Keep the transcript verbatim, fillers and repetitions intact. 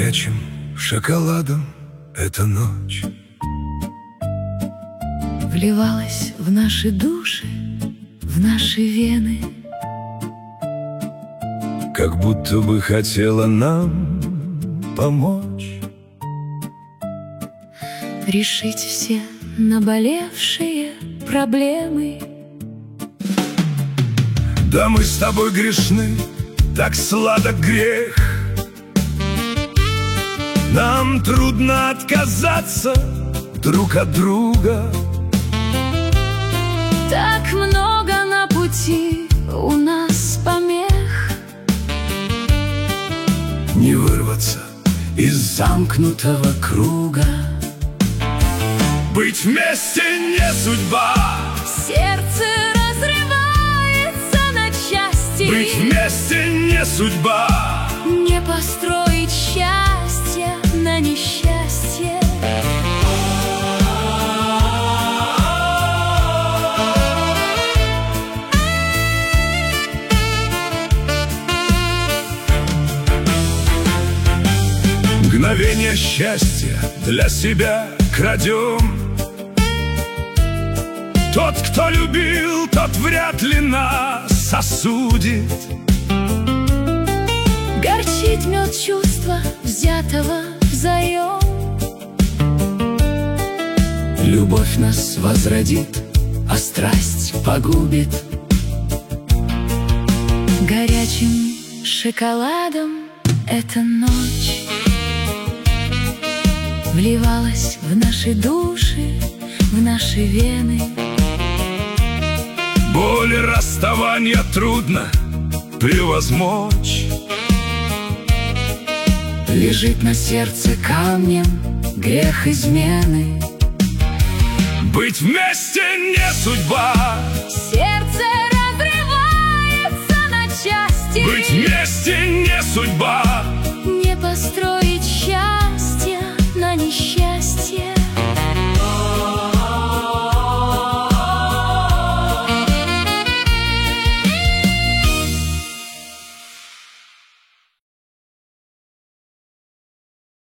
Горячим шоколадом эта ночь вливалась в наши души, в наши вены, как будто бы хотела нам помочь решить все наболевшие проблемы. Да мы с тобой грешны, так сладок грех, нам трудно отказаться друг от друга. Так много на пути у нас помех, не вырваться из замкнутого круга. Быть вместе не судьба, сердце разрывается на части. Быть вместе не судьба, не построить счастье на несчастье. Мгновение счастья для себя крадем. Тот, кто любил, тот вряд ли нас осудит. Горчит мед чувства, взятого взаим. Любовь нас возродит, а страсть погубит. Горячим шоколадом эта ночь вливалась в наши души, в наши вены. Боли расставания трудно превозмочь. Лежит на сердце камнем грех измены. Быть вместе не судьба, сердце разрывается на части. Быть вместе не судьба,